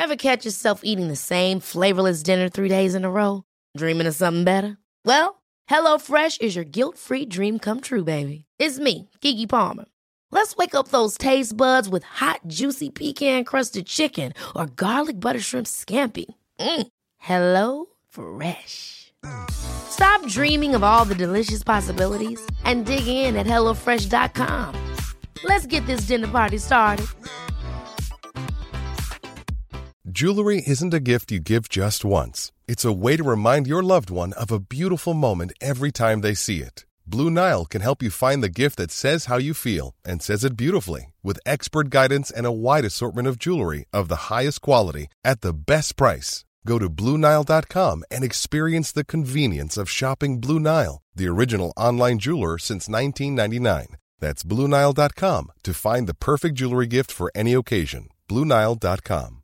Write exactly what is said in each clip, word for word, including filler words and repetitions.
Ever catch yourself eating the same flavorless dinner three days in a row? Dreaming of something better? Well, HelloFresh is your guilt-free dream come true, baby. It's me, Keke Palmer. Let's wake up those taste buds with hot, juicy pecan-crusted chicken or garlic butter shrimp scampi. Mm. Hello Fresh. Stop dreaming of all the delicious possibilities and dig in at hello fresh dot com. Let's get this dinner party started. Jewelry isn't a gift you give just once. It's a way to remind your loved one of a beautiful moment every time they see it. Blue Nile can help you find the gift that says how you feel and says it beautifully, with expert guidance and a wide assortment of jewelry of the highest quality at the best price. Go to blue nile dot com and experience the convenience of shopping Blue Nile, the original online jeweler since nineteen ninety-nine. That's blue nile dot com to find the perfect jewelry gift for any occasion. blue nile dot com.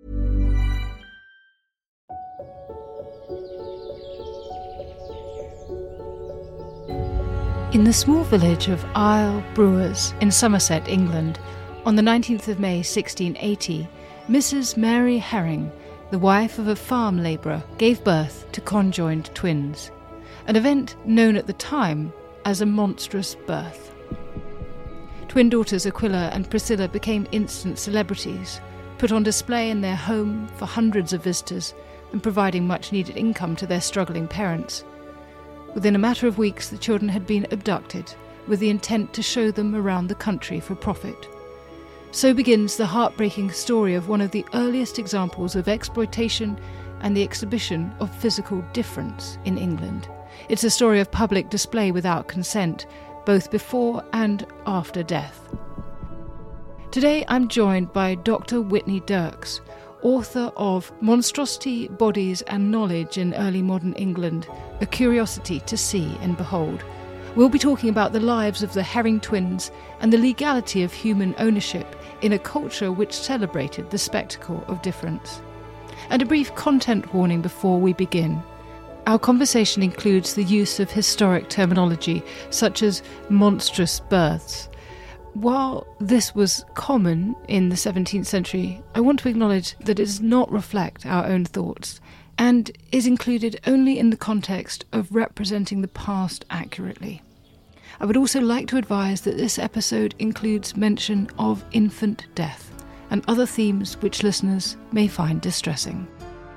In the small village of Isle Brewers in Somerset, England, on the nineteenth of May sixteen eighty, Missus Mary Herring, the wife of a farm labourer, gave birth to conjoined twins, an event known at the time as a monstrous birth. Twin daughters Aquila and Priscilla became instant celebrities, put on display in their home for hundreds of visitors and providing much-needed income to their struggling parents. Within a matter of weeks, the children had been abducted with the intent to show them around the country for profit. So begins the heartbreaking story of one of the earliest examples of exploitation and the exhibition of physical difference in England. It's a story of public display without consent, both before and after death. Today I'm joined by Doctor Whitney Dirks, author of Monstrosity, Bodies and Knowledge in Early Modern England, A Curiosity to See and Behold. We'll be talking about the lives of the Herring twins and the legality of human ownership in a culture which celebrated the spectacle of difference. And a brief content warning before we begin. Our conversation includes the use of historic terminology such as monstrous births. While this was common in the seventeenth century, I want to acknowledge that it does not reflect our own thoughts and is included only in the context of representing the past accurately. I would also like to advise that this episode includes mention of infant death and other themes which listeners may find distressing.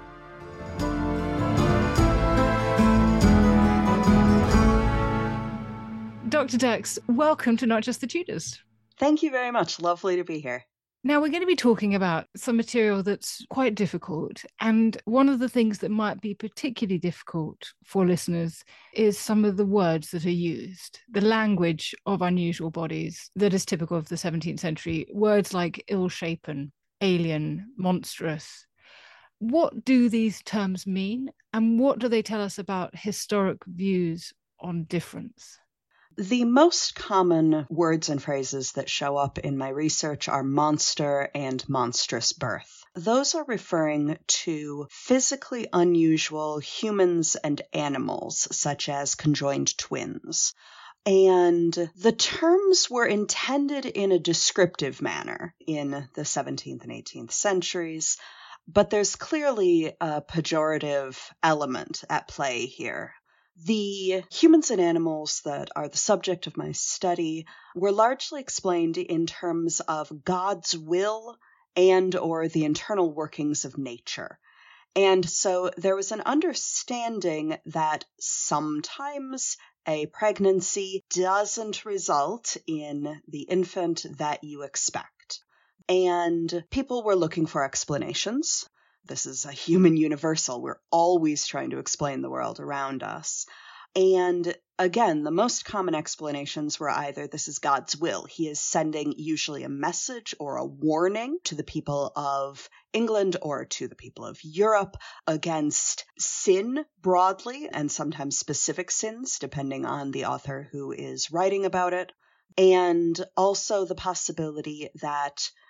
Doctor Dirks, welcome to Not Just the Tudors. Thank you very much. Lovely to be here. Now, we're going to be talking about some material that's quite difficult. And one of the things that might be particularly difficult for listeners is some of the words that are used, the language of unusual bodies that is typical of the seventeenth century. Words like ill-shapen, alien, monstrous. What do these terms mean? And what do they tell us about historic views on difference? The most common words and phrases that show up in my research are monster and monstrous birth. Those are referring to physically unusual humans and animals, such as conjoined twins. And the terms were intended in a descriptive manner in the seventeenth and eighteenth centuries, but there's clearly a pejorative element at play here. The humans and animals that are the subject of my study were largely explained in terms of God's will and or the internal workings of nature. And so there was an understanding that sometimes a pregnancy doesn't result in the infant that you expect. And people were looking for explanations. This is a human universal. We're always trying to explain the world around us. And again, the most common explanations were either this is God's will. He is sending usually a message or a warning to the people of England or to the people of Europe against sin broadly, and sometimes specific sins, depending on the author who is writing about it. And also the possibility that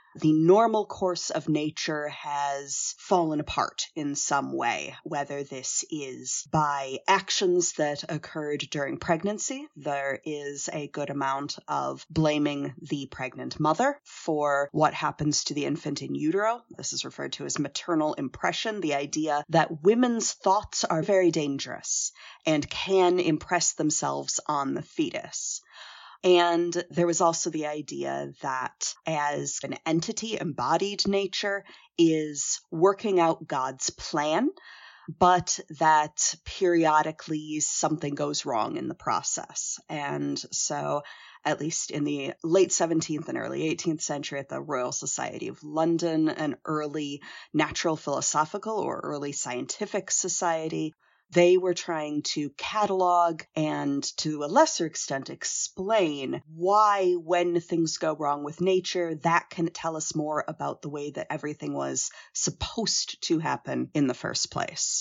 the normal course of nature has fallen apart in some way, whether this is by actions that occurred during pregnancy. There is a good amount of blaming the pregnant mother for what happens to the infant in utero. This is referred to as maternal impression, the idea that women's thoughts are very dangerous and can impress themselves on the fetus. And there was also the idea that as an entity, embodied nature is working out God's plan, but that periodically something goes wrong in the process. And so, at least in the late seventeenth and early eighteenth century at the Royal Society of London, an early natural philosophical or early scientific society, they were trying to catalog and, to a lesser extent, explain why, when things go wrong with nature, that can tell us more about the way that everything was supposed to happen in the first place.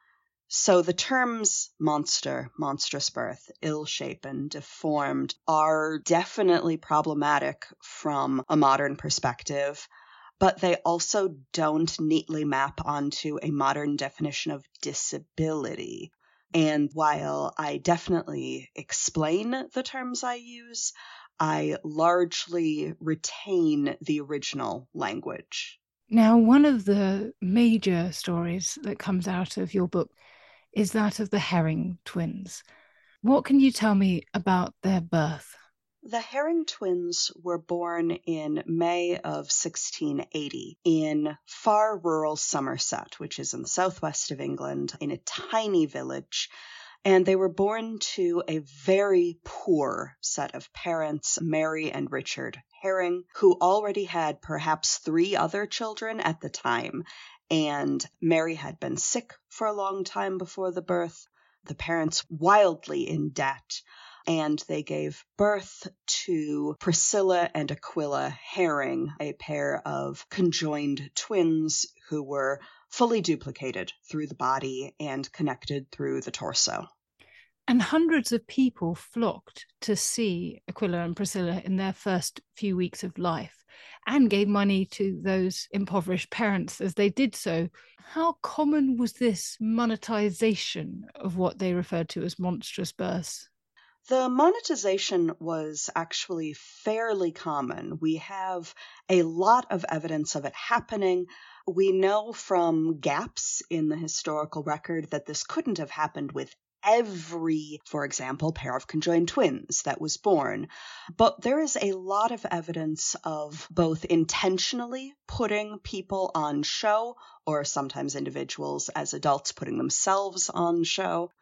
So the terms monster, monstrous birth, ill-shapen, deformed are definitely problematic from a modern perspective, but they also don't neatly map onto a modern definition of disability. And while I definitely explain the terms I use, I largely retain the original language. Now, one of the major stories that comes out of your book is that of the Herring twins. What can you tell me about their birth? The Herring twins were born in May of sixteen eighty in far rural Somerset, which is in the southwest of England, in a tiny village. And they were born to a very poor set of parents, Mary and Richard Herring, who already had perhaps three other children at the time. And Mary had been sick for a long time before the birth. The parents wildly in debt. And they gave birth to Priscilla and Aquila Herring, a pair of conjoined twins who were fully duplicated through the body and connected through the torso. And hundreds of people flocked to see Aquila and Priscilla in their first few weeks of life and gave money to those impoverished parents as they did so. How common was this monetization of what they referred to as monstrous births? The monetization was actually fairly common. We have a lot of evidence of it happening. We know from gaps in the historical record that this couldn't have happened with every, for example, pair of conjoined twins that was born. But there is a lot of evidence of both intentionally putting people on show, or sometimes individuals as adults putting themselves on show.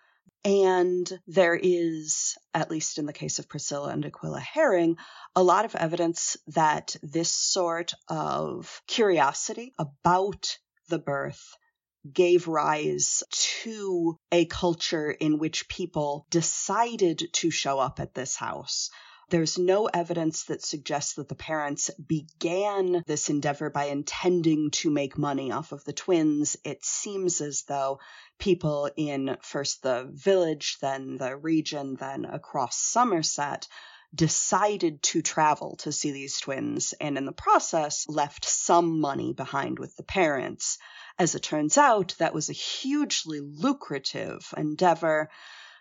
And there is, at least in the case of Priscilla and Aquila Herring, a lot of evidence that this sort of curiosity about the birth gave rise to a culture in which people decided to show up at this house. There's no evidence that suggests that the parents began this endeavor by intending to make money off of the twins. It seems as though people in first the village, then the region, then across Somerset decided to travel to see these twins, and in the process left some money behind with the parents. As it turns out, that was a hugely lucrative endeavor.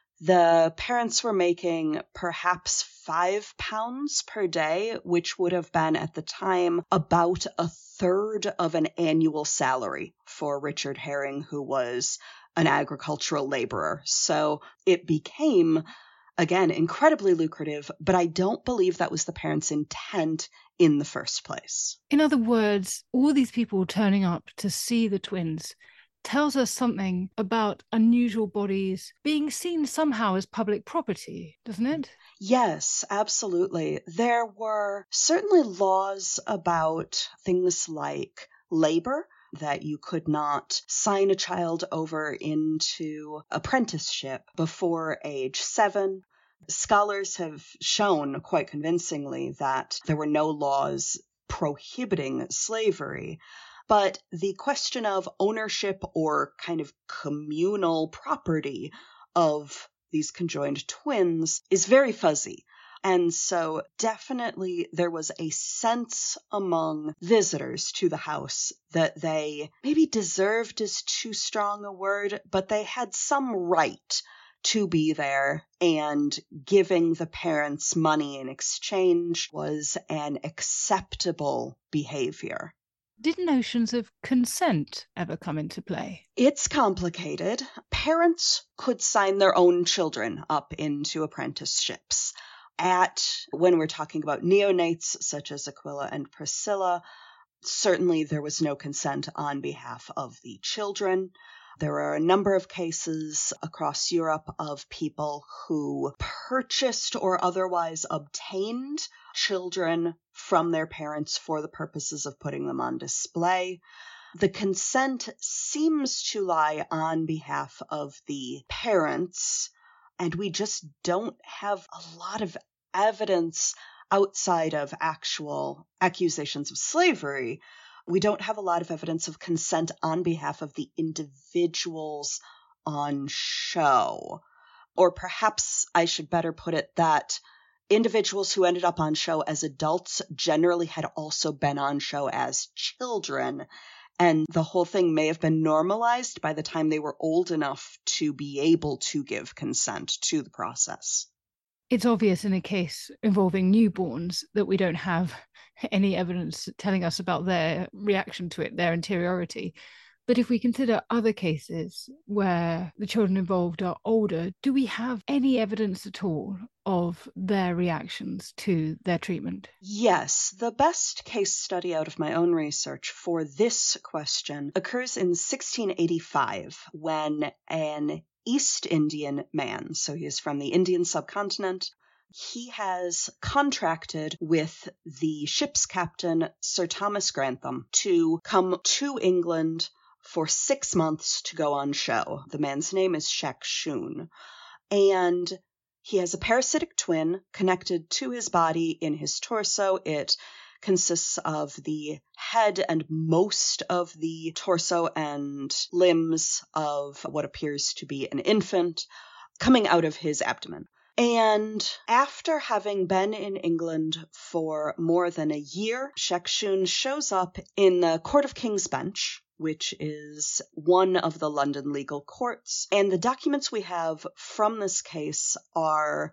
The parents were making perhaps five pounds per day, which would have been at the time about a third of an annual salary for Richard Herring, who was an agricultural laborer. So it became, again, incredibly lucrative, but I don't believe that was the parents' intent in the first place. In other words, all these people turning up to see the twins tells us something about unusual bodies being seen somehow as public property, doesn't it? Yes, absolutely. There were certainly laws about things like labor, that you could not sign a child over into apprenticeship before age seven. Scholars have shown quite convincingly that there were no laws prohibiting slavery. But the question of ownership or kind of communal property of these conjoined twins is very fuzzy. And so definitely there was a sense among visitors to the house that they maybe deserved is too strong a word, but they had some right to be there, and giving the parents money in exchange was an acceptable behavior. Did notions of consent ever come into play? It's complicated. Parents could sign their own children up into apprenticeships. At, when we're talking about neonates such as Aquila and Priscilla, certainly there was no consent on behalf of the children. There are a number of cases across Europe of people who purchased or otherwise obtained children from their parents for the purposes of putting them on display. The consent seems to lie on behalf of the parents, and we just don't have a lot of evidence outside of actual accusations of slavery. We don't have a lot of evidence of consent on behalf of the individuals on show. Or perhaps I should better put it that individuals who ended up on show as adults generally had also been on show as children, and the whole thing may have been normalized by the time they were old enough to be able to give consent to the process. It's obvious in a case involving newborns that we don't have any evidence telling us about their reaction to it, their interiority. But if we consider other cases where the children involved are older, do we have any evidence at all of their reactions to their treatment? Yes, the best case study out of my own research for this question occurs in sixteen eighty-five when an East Indian man, so he is from the Indian subcontinent, he has contracted with the ship's captain, Sir Thomas Grantham, to come to England for six months to go on show. The man's name is Shakshun, and he has a parasitic twin connected to his body in his torso. It consists of the head and most of the torso and limbs of what appears to be an infant coming out of his abdomen. And after having been in England for more than a year, Shakshun shows up in the Court of King's Bench, which is one of the London legal courts. And the documents we have from this case are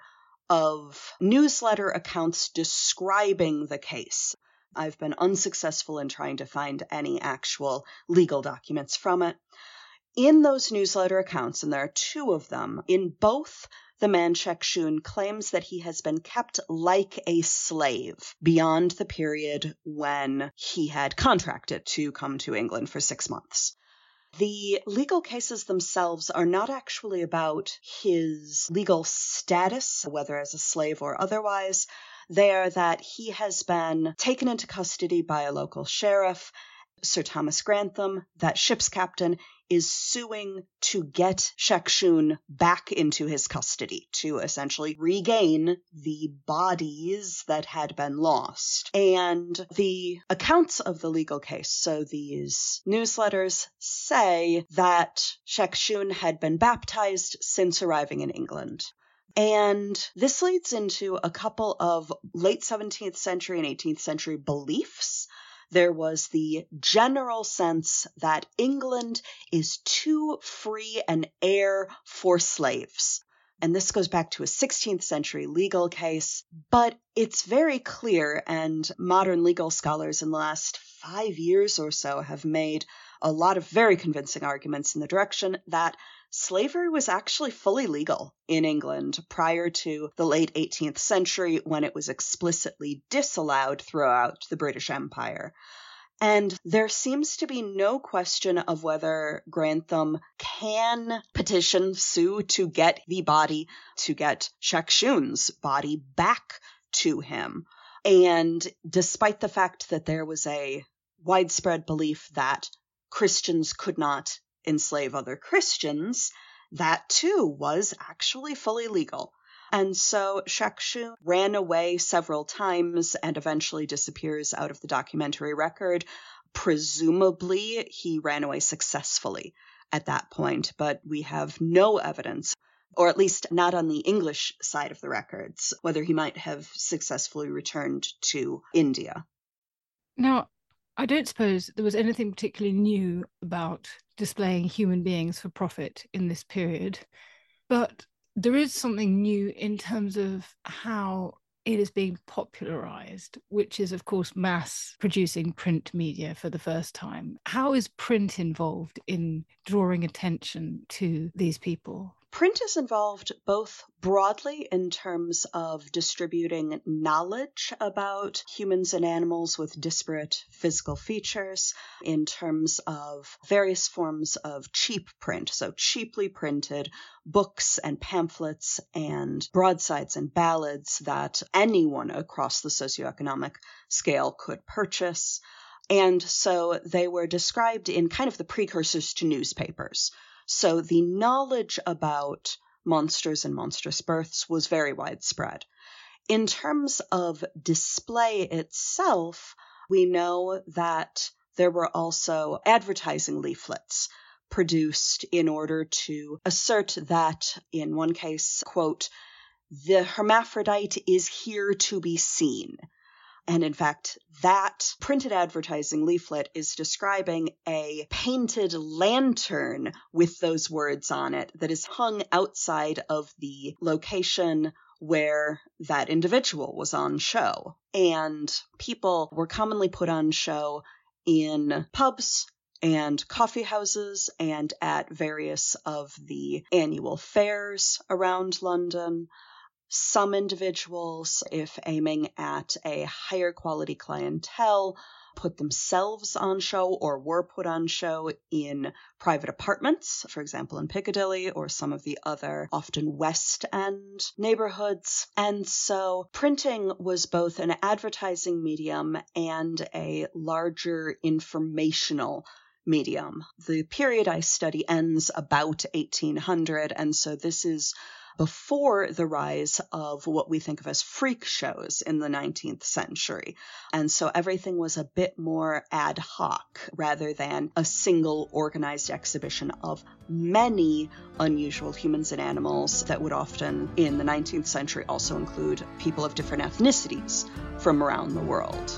of newsletter accounts describing the case. I've been unsuccessful in trying to find any actual legal documents from it. In those newsletter accounts, and there are two of them, in both the man Shakshun claims that he has been kept like a slave beyond the period when he had contracted to come to England for six months. The legal cases themselves are not actually about his legal status, whether as a slave or otherwise. They are that he has been taken into custody by a local sheriff. Sir Thomas Grantham, that ship's captain, is suing to get Shakshun back into his custody, to essentially regain the bodies that had been lost. And the accounts of the legal case, so these newsletters, say that Shakshun had been baptized since arriving in England. And this leads into a couple of late seventeenth century and eighteenth century beliefs. There was the general sense that England is too free an air for slaves. And this goes back to a sixteenth century legal case, but it's very clear, and modern legal scholars in the last five years or so have made a lot of very convincing arguments in the direction that slavery was actually fully legal in England prior to the late eighteenth century, when it was explicitly disallowed throughout the British Empire. And there seems to be no question of whether Grantham can petition, sue to get the body, to get Shakshun's body back to him. And despite the fact that there was a widespread belief that Christians could not enslave other Christians, that too was actually fully legal. And so Shakshun ran away several times and eventually disappears out of the documentary record. Presumably, he ran away successfully at that point, but we have no evidence or at least not on the English side of the records, whether he might have successfully returned to India. Now, I don't suppose there was anything particularly new about displaying human beings for profit in this period, but there is something new in terms of how it is being popularized, which is, of course, mass producing print media for the first time. How is print involved in drawing attention to these people? Print is involved both broadly in terms of distributing knowledge about humans and animals with disparate physical features, in terms of various forms of cheap print, so cheaply printed books and pamphlets and broadsides and ballads that anyone across the socioeconomic scale could purchase. And so they were described in kind of the precursors to newspapers. So the knowledge about monsters and monstrous births was very widespread. In terms of display itself, we know that there were also advertising leaflets produced in order to assert that, in one case, quote, "The hermaphrodite is here to be seen." And in fact, that printed advertising leaflet is describing a painted lantern with those words on it that is hung outside of the location where that individual was on show. And people were commonly put on show in pubs and coffee houses and at various of the annual fairs around London. Some individuals, if aiming at a higher quality clientele, put themselves on show or were put on show in private apartments, for example, in Piccadilly or some of the other often West End neighborhoods. And so printing was both an advertising medium and a larger informational medium. The period I study ends about eighteen hundred, and so this is before the rise of what we think of as freak shows in the nineteenth century. And so everything was a bit more ad hoc rather than a single organized exhibition of many unusual humans and animals that would often, in the nineteenth century, also include people of different ethnicities from around the world.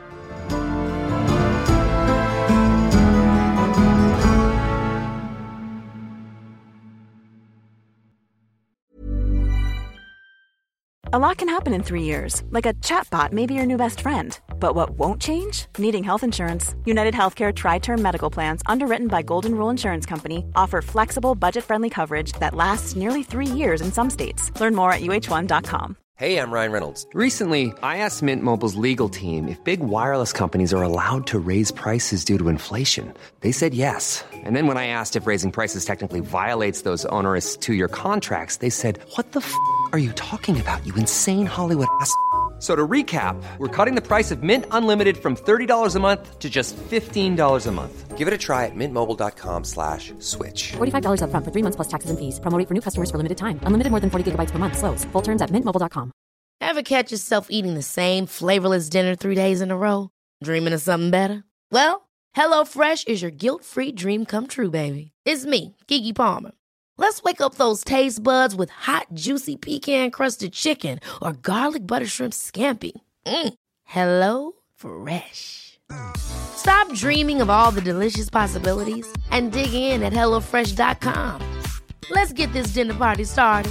A lot can happen in three years, like a chatbot may be your new best friend. But what won't change? Needing health insurance. United Healthcare Tri-Term Medical Plans, underwritten by Golden Rule Insurance Company, offer flexible, budget-friendly coverage that lasts nearly three years in some states. Learn more at U H one dot com. Hey, I'm Ryan Reynolds. Recently, I asked Mint Mobile's legal team if big wireless companies are allowed to raise prices due to inflation. They said yes. And then when I asked if raising prices technically violates those onerous two-year contracts, they said, "What the f*** are you talking about, you insane Hollywood ass f- So to recap, we're cutting the price of Mint Unlimited from thirty dollars a month to just fifteen dollars a month. Give it a try at mintmobile.com slash switch. forty-five dollars up front for three months plus taxes and fees. Promo rate for new customers for limited time. Unlimited more than forty gigabytes per month. Slows full terms at mint mobile dot com. Ever catch yourself eating the same flavorless dinner three days in a row? Dreaming of something better? Well, HelloFresh is your guilt-free dream come true, baby. It's me, Keke Palmer. Let's wake up those taste buds with hot, juicy pecan-crusted chicken or garlic butter shrimp scampi. Mm. Hello Fresh. Stop dreaming of all the delicious possibilities and dig in at hello fresh dot com. Let's get this dinner party started.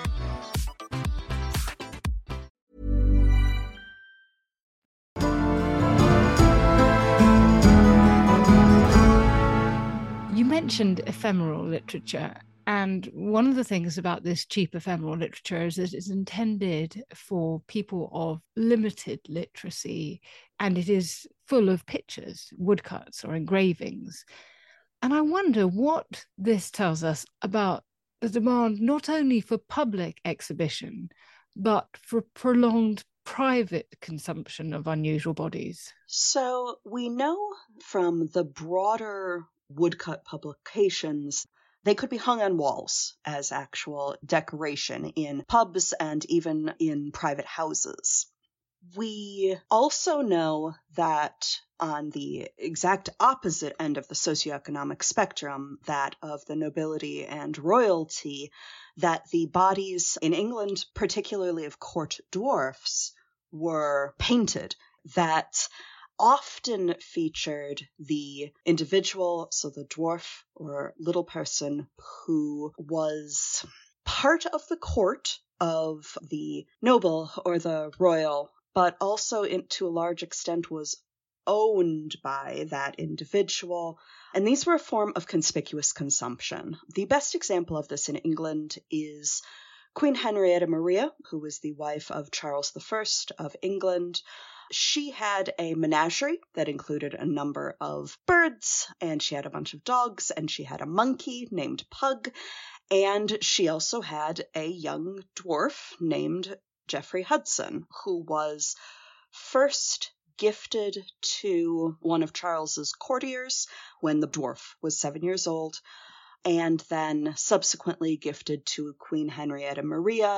You mentioned ephemeral literature. And one of the things about this cheap ephemeral literature is that it's intended for people of limited literacy, and it is full of pictures, woodcuts or engravings. And I wonder what this tells us about the demand not only for public exhibition, but for prolonged private consumption of unusual bodies. So we know from the broader woodcut publications they could be hung on walls as actual decoration in pubs and even in private houses. We also know that on the exact opposite end of the socioeconomic spectrum, that of the nobility and royalty, that the bodies in England, particularly of court dwarfs, were painted, that often featured the individual, so the dwarf or little person, who was part of the court of the noble or the royal, but also in, to a large extent was owned by that individual. And these were a form of conspicuous consumption. The best example of this in England is Queen Henrietta Maria, who was the wife of Charles the First of England. She had a menagerie that included a number of birds, and she had a bunch of dogs, and she had a monkey named Pug, and she also had a young dwarf named Geoffrey Hudson, who was first gifted to one of Charles's courtiers when the dwarf was seven years old, and then subsequently gifted to Queen Henrietta Maria,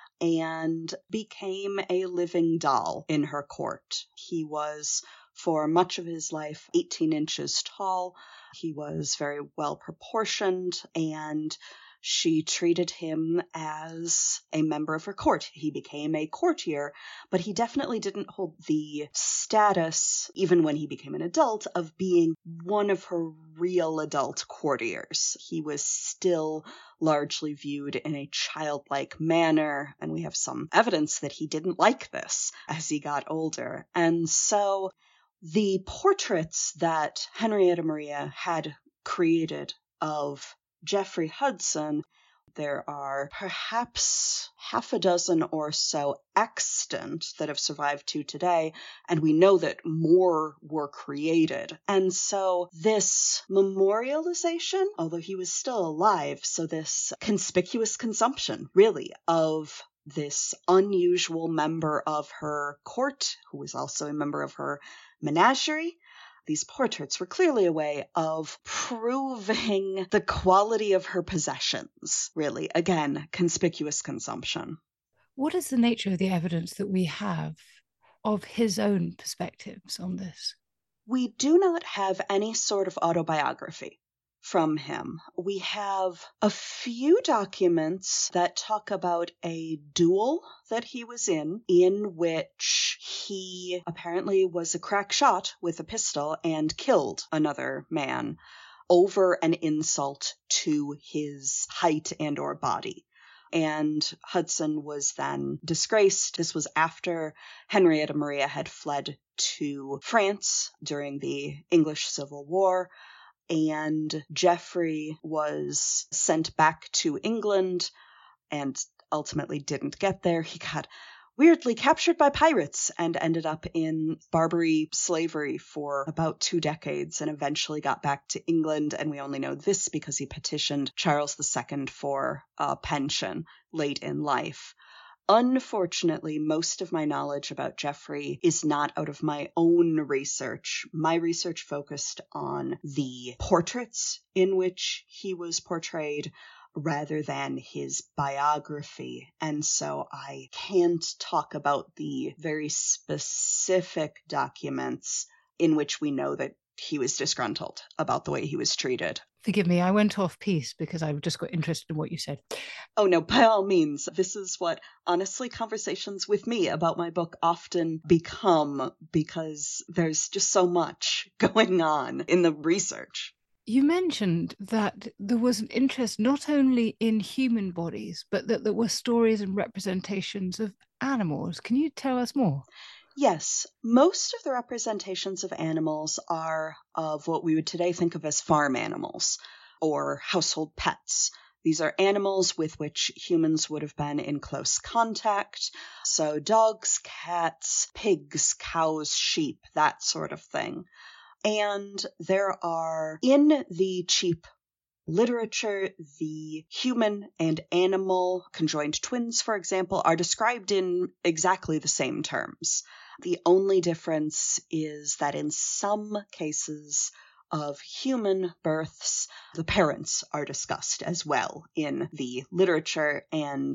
and became a living doll in her court. He was, for much of his life, eighteen inches tall. He was very well proportioned, and she treated him as a member of her court. He became a courtier, but he definitely didn't hold the status, even when he became an adult, of being one of her real adult courtiers. He was still largely viewed in a childlike manner, and we have some evidence that he didn't like this as he got older. And so the portraits that Henrietta Maria had created of Geoffrey Hudson, there are perhaps half a dozen or so extant that have survived to today, and we know that more were created. And so this memorialization, although he was still alive, so this conspicuous consumption, really, of this unusual member of her court, who was also a member of her menagerie, these portraits were clearly a way of proving the quality of her possessions, really. Again, conspicuous consumption. What is the nature of the evidence that we have of his own perspectives on this? We do not have any sort of autobiography from him. We have a few documents that talk about a duel that he was in, in which he apparently was a crack shot with a pistol and killed another man over an insult to his height and or body. And Hudson was then disgraced. This was after Henrietta Maria had fled to France during the English Civil War, and Geoffrey was sent back to England and ultimately didn't get there. He got weirdly captured by pirates and ended up in Barbary slavery for about two decades and eventually got back to England. And we only know this because he petitioned Charles the Second for a pension late in life. Unfortunately, most of my knowledge about Geoffrey is not out of my own research. My research focused on the portraits in which he was portrayed rather than his biography. And so I can't talk about the very specific documents in which we know that he was disgruntled about the way he was treated. Forgive me, I went off piece because I just got interested in what you said. Oh no, by all means. This is what, honestly, conversations with me about my book often become, because there's just so much going on in the research. You mentioned that there was an interest not only in human bodies, but that there were stories and representations of animals. Can you tell us more? Yes, most of the representations of animals are of what we would today think of as farm animals or household pets. These are animals with which humans would have been in close contact. So dogs, cats, pigs, cows, sheep, that sort of thing. And there are, in the cheap literature, the human and animal conjoined twins, for example, are described in exactly the same terms. The only difference is that in some cases of human births, the parents are discussed as well in the literature, and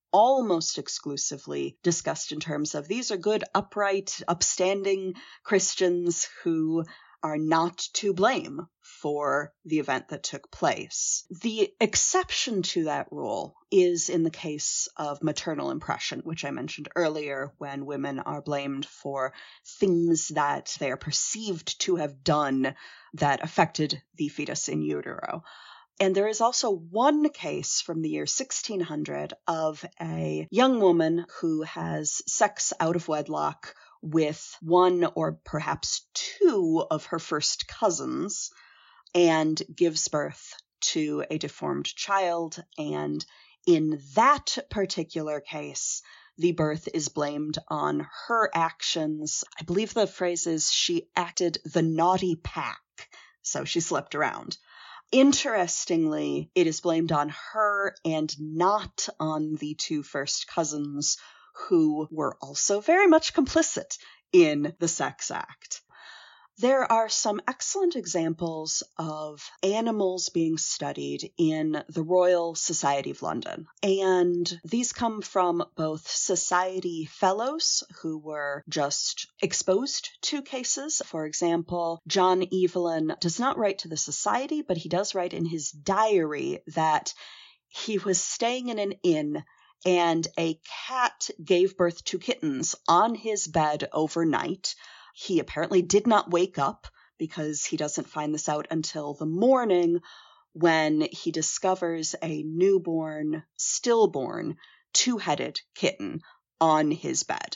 almost exclusively discussed in terms of these are good, upright, upstanding Christians who are not to blame for the event that took place. The exception to that rule is in the case of maternal impression, which I mentioned earlier, when women are blamed for things that they are perceived to have done that affected the fetus in utero. And there is also one case from the year sixteen hundred of a young woman who has sex out of wedlock with one or perhaps two of her first cousins and gives birth to a deformed child. And in that particular case, the birth is blamed on her actions. I believe the phrase is she acted the naughty pack, so she slept around. Interestingly, it is blamed on her and not on the two first cousins, who were also very much complicit in the sex act. There are some excellent examples of animals being studied in the Royal Society of London, and these come from both society fellows who were just exposed to cases. For example, John Evelyn does not write to the society, but he does write in his diary that he was staying in an inn and a cat gave birth to kittens on his bed overnight. He apparently did not wake up because he doesn't find this out until the morning when he discovers a newborn, stillborn, two-headed kitten on his bed.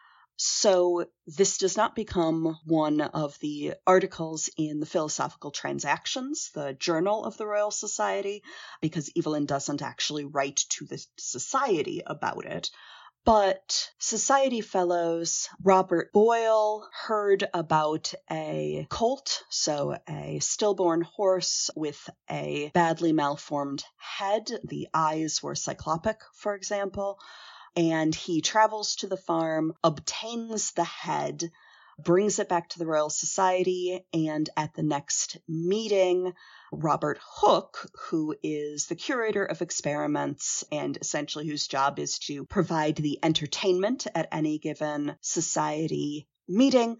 So this does not become one of the articles in the Philosophical Transactions, the journal of the Royal Society, because Evelyn doesn't actually write to the society about it. But society fellows, Robert Boyle heard about a colt, so a stillborn horse with a badly malformed head. The eyes were cyclopic, for example. And he travels to the farm, obtains the head, brings it back to the Royal Society, and at the next meeting, Robert Hooke, who is the curator of experiments and essentially whose job is to provide the entertainment at any given society meeting,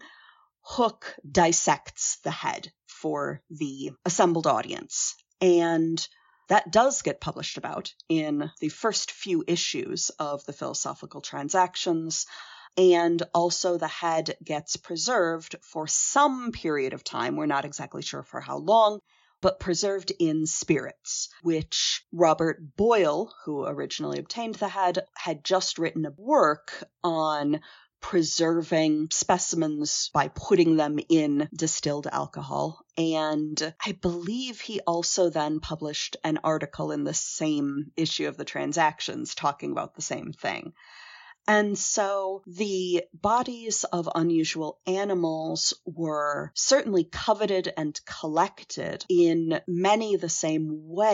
Hooke dissects the head for the assembled audience. And that does get published about in the first few issues of the Philosophical Transactions, and also the head gets preserved for some period of time. We're not exactly sure for how long, but preserved in spirits, which Robert Boyle, who originally obtained the head, had just written a work on preserving specimens by putting them in distilled alcohol. And I believe he also then published an article in the same issue of the Transactions talking about the same thing. And so the bodies of unusual animals were certainly coveted and collected in many the same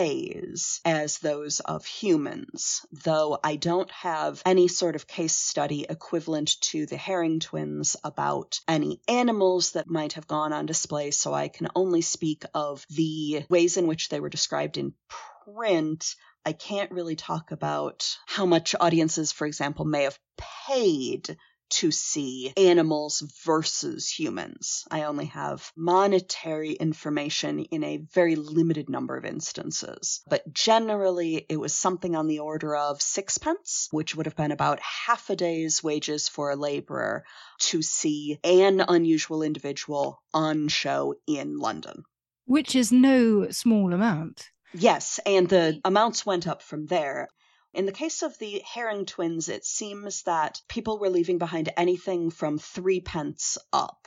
ways as those of humans, though I don't have any sort of case study equivalent to the Herring twins about any animals that might have gone on display, so I can only speak of the ways in which they were described in print. I can't really talk about how much audiences, for example, may have paid to see animals versus humans. I only have monetary information in a very limited number of instances. But generally, it was something on the order of sixpence, which would have been about half a day's wages for a laborer to see an unusual individual on show in London. Which is no small amount. Yes, and the amounts went up from there. In the case of the Herring twins, it seems that people were leaving behind anything from three pence up.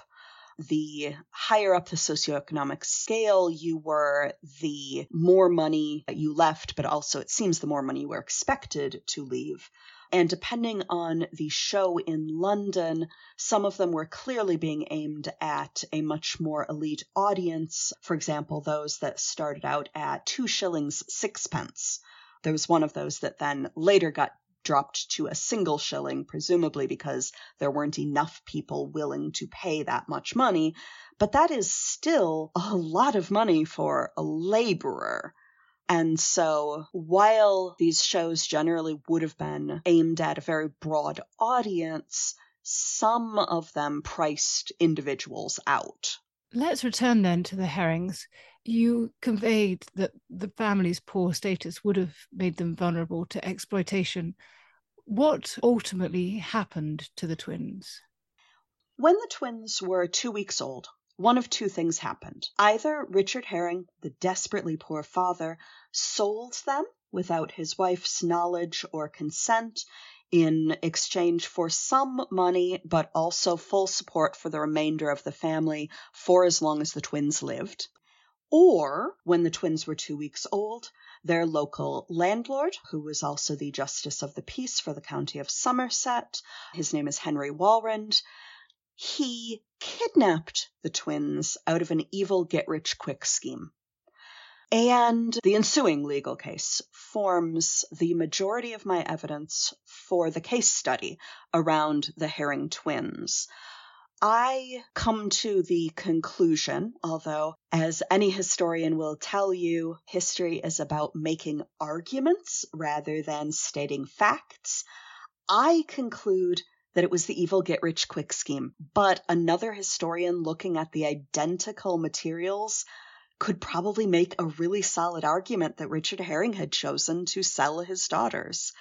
The higher up the socioeconomic scale you were, the more money you left, but also it seems the more money you were expected to leave. And depending on the show in London, some of them were clearly being aimed at a much more elite audience. For example, those that started out at two shillings sixpence. There was one of those that then later got dropped to a single shilling, presumably because there weren't enough people willing to pay that much money. But that is still a lot of money for a laborer. And so while these shows generally would have been aimed at a very broad audience, some of them priced individuals out. Let's return then to the Herrings. You conveyed that the family's poor status would have made them vulnerable to exploitation. What ultimately happened to the twins? When the twins were two weeks old, one of two things happened. Either Richard Herring, the desperately poor father, sold them without his wife's knowledge or consent in exchange for some money, but also full support for the remainder of the family for as long as the twins lived. Or, when the twins were two weeks old, their local landlord, who was also the Justice of the Peace for the County of Somerset, his name is Henry Walrond, he kidnapped the twins out of an evil get-rich-quick scheme. And the ensuing legal case forms the majority of my evidence for the case study around the Herring twins. I come to the conclusion, although as any historian will tell you, history is about making arguments rather than stating facts. I conclude that it was the evil get-rich-quick scheme, but another historian looking at the identical materials could probably make a really solid argument that Richard Herring had chosen to sell his daughters.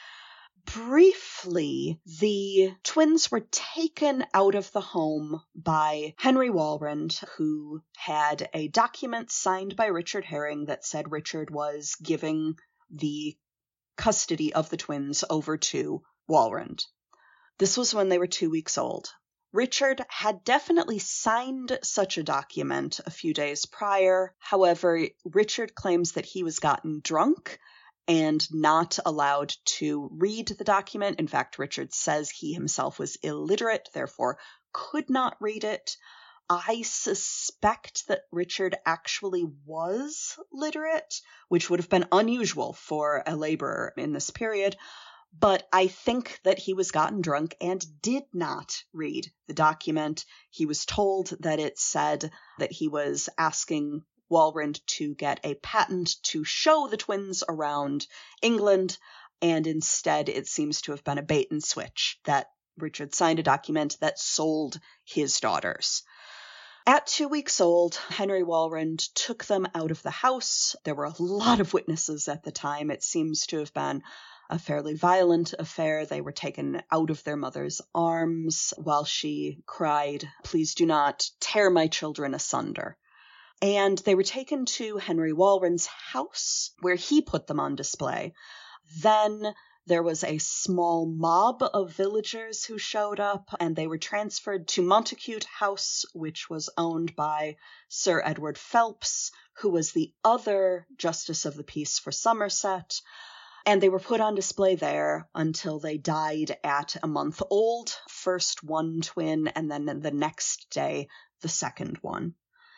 Briefly, the twins were taken out of the home by Henry Walrond, who had a document signed by Richard Herring that said Richard was giving the custody of the twins over to Walrond. This was when they were two weeks old. Richard had definitely signed such a document a few days prior. However, Richard claims that he was gotten drunk and not allowed to read the document. In fact, Richard says he himself was illiterate, therefore could not read it. I suspect that Richard actually was literate, which would have been unusual for a laborer in this period. But I think that he was gotten drunk and did not read the document. He was told that it said that he was asking Walrond to get a patent to show the twins around England, and instead it seems to have been a bait and switch, that Richard signed a document that sold his daughters. At two weeks old, Henry Walrond took them out of the house. There were a lot of witnesses at the time. It seems to have been a fairly violent affair. They were taken out of their mother's arms while she cried, "Please do not tear my children asunder." And they were taken to Henry Walrond's house, where he put them on display. Then there was a small mob of villagers who showed up, and they were transferred to Montacute House, which was owned by Sir Edward Phelps, who was the other Justice of the Peace for Somerset. And they were put on display there until they died at a month old, first one twin, and then the next day, the second one.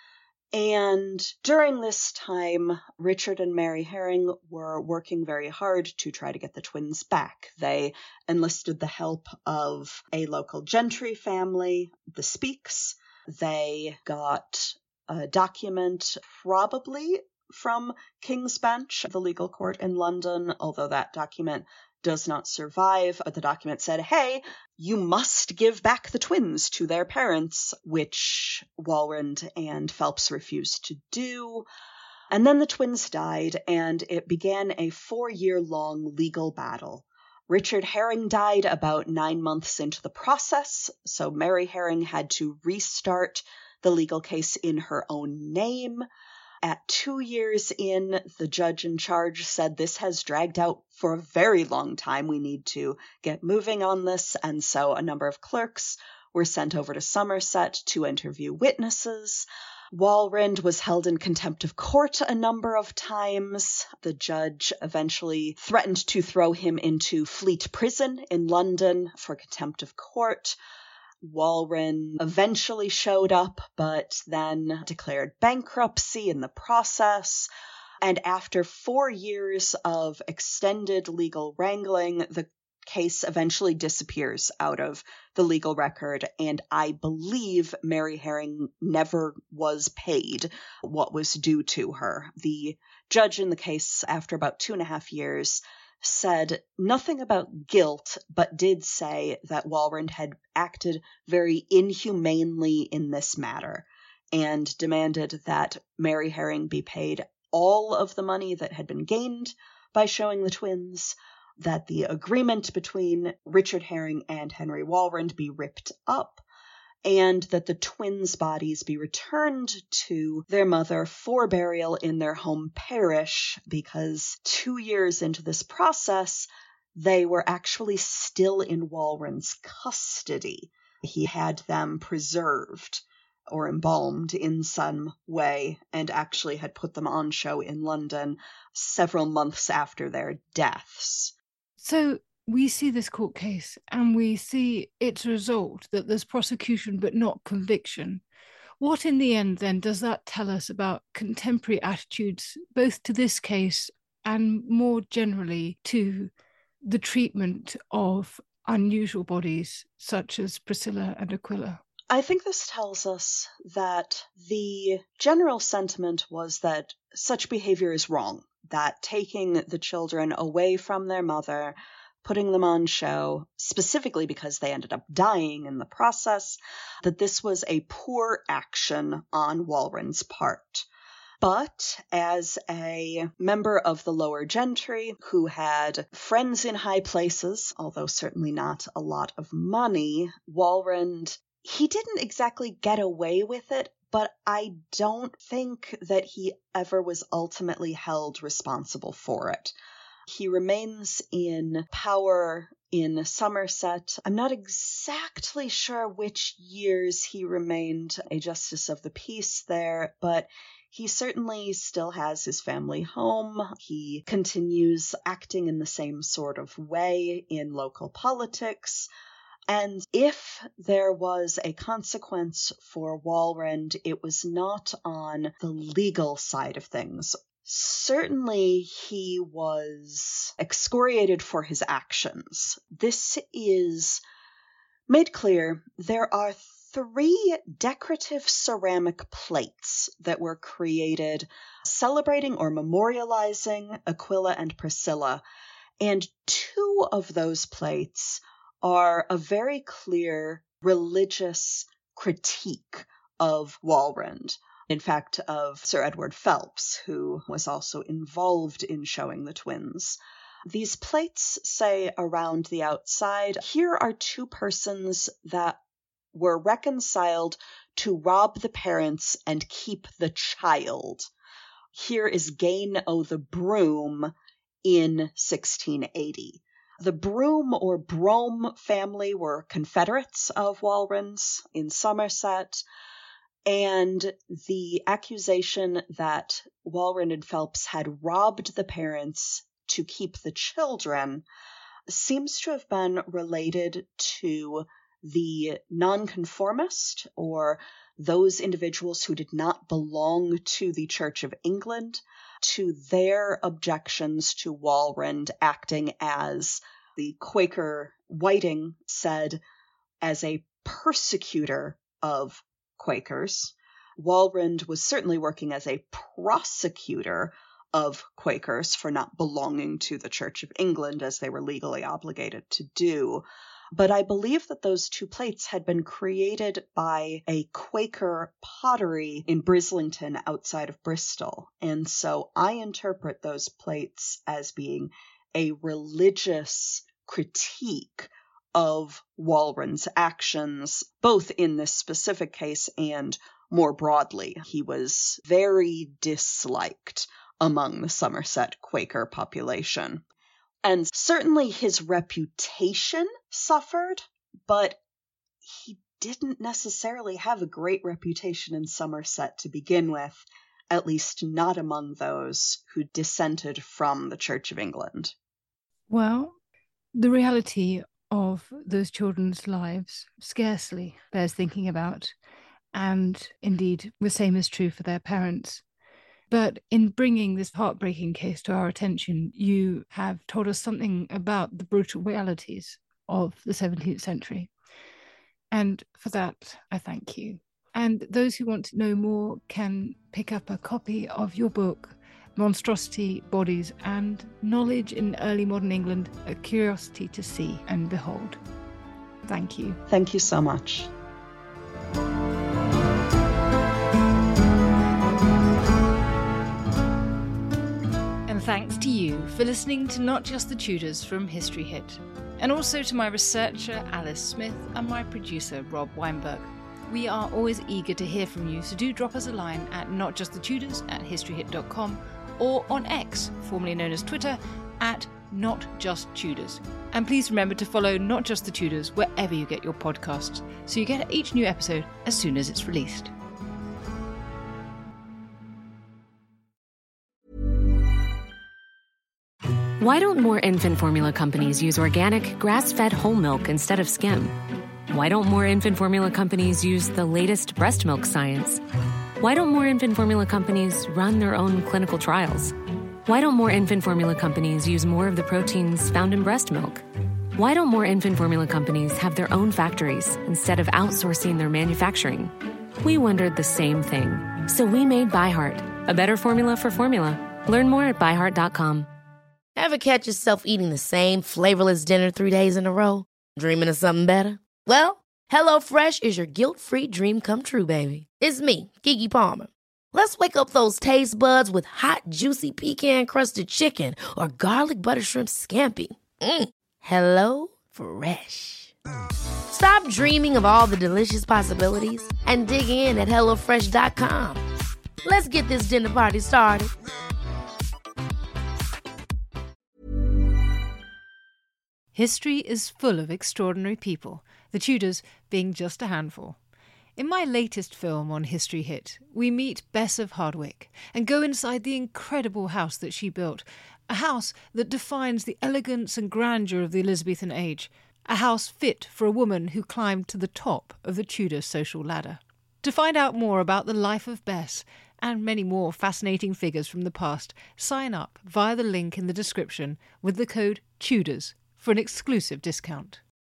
And during this time, Richard and Mary Herring were working very hard to try to get the twins back. They enlisted the help of a local gentry family, the Speaks. They got a document, probably from King's Bench, the legal court in London, although that document does not survive. But the document said, hey, you must give back the twins to their parents, which Walrond and Phelps refused to do. And then the twins died, and it began a four-year-long legal battle. Richard Herring died about nine months into the process, so Mary Herring had to restart the legal case in her own name. At two years in, the judge in charge said this has dragged out for a very long time. We need to get moving on this. And so a number of clerks were sent over to Somerset to interview witnesses. Walrond was held in contempt of court a number of times. The judge eventually threatened to throw him into Fleet Prison in London for contempt of court. Walrond eventually showed up, but then declared bankruptcy in the process. And after four years of extended legal wrangling, the case eventually disappears out of the legal record, and I believe Mary Herring never was paid what was due to her. The judge in the case, after about two and a half years, said nothing about guilt, but did say that Walrond had acted very inhumanely in this matter, and demanded that Mary Herring be paid all of the money that had been gained by showing the twins, that the agreement between Richard Herring and Henry Walrond be ripped up, and that the twins' bodies be returned to their mother for burial in their home parish, because two years into this process, they were actually still in Walrond's custody. He had them preserved or embalmed in some way, and actually had put them on show in London several months after their deaths. So we see this court case and we see its result, that there's prosecution but not conviction. What in the end then does that tell us about contemporary attitudes, both to this case and more generally to the treatment of unusual bodies such as Priscilla and Aquila? I think this tells us that the general sentiment was that such behavior is wrong, that taking the children away from their mother, putting them on show, specifically because they ended up dying in the process, that this was a poor action on Walrond's part. But as a member of the lower gentry who had friends in high places, although certainly not a lot of money, Walrond, he didn't exactly get away with it, but I don't think that he ever was ultimately held responsible for it. He remains in power in Somerset. I'm not exactly sure which years he remained a justice of the peace there, but he certainly still has his family home. He continues acting in the same sort of way in local politics. And if there was a consequence for Walrond, it was not on the legal side of things. Certainly, he was excoriated for his actions. This is made clear. There are three decorative ceramic plates that were created celebrating or memorializing Aquila and Priscilla, and two of those plates are a very clear religious critique of Walrond. In fact, of Sir Edward Phelps, who was also involved in showing the twins. These plates say around the outside, here are two persons that were reconciled to rob the parents and keep the child. Here is Gain o' the Broom in sixteen eighty. The Broom or Brome family were Confederates of Walrond's in Somerset, and the accusation that Walrond and Phelps had robbed the parents to keep the children seems to have been related to the nonconformist, or those individuals who did not belong to the Church of England, to their objections to Walrond acting as, the Quaker Whiting said, as a persecutor of Quakers. Walrond was certainly working as a prosecutor of Quakers for not belonging to the Church of England, as they were legally obligated to do. But I believe that those two plates had been created by a Quaker pottery in Brislington outside of Bristol. And so I interpret those plates as being a religious critique of Walrond's actions, both in this specific case and more broadly. He was very disliked among the Somerset Quaker population. And certainly his reputation suffered, but he didn't necessarily have a great reputation in Somerset to begin with, at least not among those who dissented from the Church of England. Well, the reality of those children's lives scarcely bears thinking about, and indeed the same is true for their parents. But in bringing this heartbreaking case to our attention, you have told us something about the brutal realities of the seventeenth century. And for that, I thank you. And those who want to know more can pick up a copy of your book, Monstrosity, Bodies, and Knowledge in Early Modern England, A Curiosity to See and Behold. Thank you. Thank you so much. And thanks to you for listening to Not Just the Tudors from History Hit, and also to my researcher Alice Smith and my producer Rob Weinberg. We are always eager to hear from you, so do drop us a line at notjustthetudors at historyhit dot com or on X, formerly known as Twitter, at notjusttudors. And please remember to follow Not Just the Tudors wherever you get your podcasts, so you get each new episode as soon as it's released. Why don't more infant formula companies use organic, grass-fed whole milk instead of skim? Why don't more infant formula companies use the latest breast milk science? Why don't more infant formula companies run their own clinical trials? Why don't more infant formula companies use more of the proteins found in breast milk? Why don't more infant formula companies have their own factories instead of outsourcing their manufacturing? We wondered the same thing. So we made ByHeart, a better formula for formula. Learn more at by heart dot com. Ever catch yourself eating the same flavorless dinner three days in a row? Dreaming of something better? Well, HelloFresh is your guilt-free dream come true, baby. It's me, Keke Palmer. Let's wake up those taste buds with hot, juicy pecan-crusted chicken or garlic butter shrimp scampi. Mm. Hello Fresh. Stop dreaming of all the delicious possibilities and dig in at hello fresh dot com. Let's get this dinner party started. History is full of extraordinary people, the Tudors being just a handful. In my latest film on History Hit, we meet Bess of Hardwick and go inside the incredible house that she built, a house that defines the elegance and grandeur of the Elizabethan age, a house fit for a woman who climbed to the top of the Tudor social ladder. To find out more about the life of Bess and many more fascinating figures from the past, sign up via the link in the description with the code TUDORS for an exclusive discount.